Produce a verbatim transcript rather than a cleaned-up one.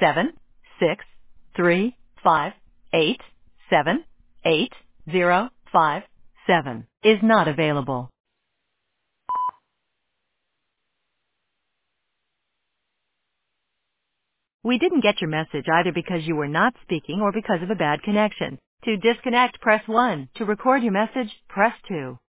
seven six three five eight seven eight zero five seven is not available. We didn't get your message either because you were not speaking or because of a bad connection. To disconnect, press one. To record your message, press two.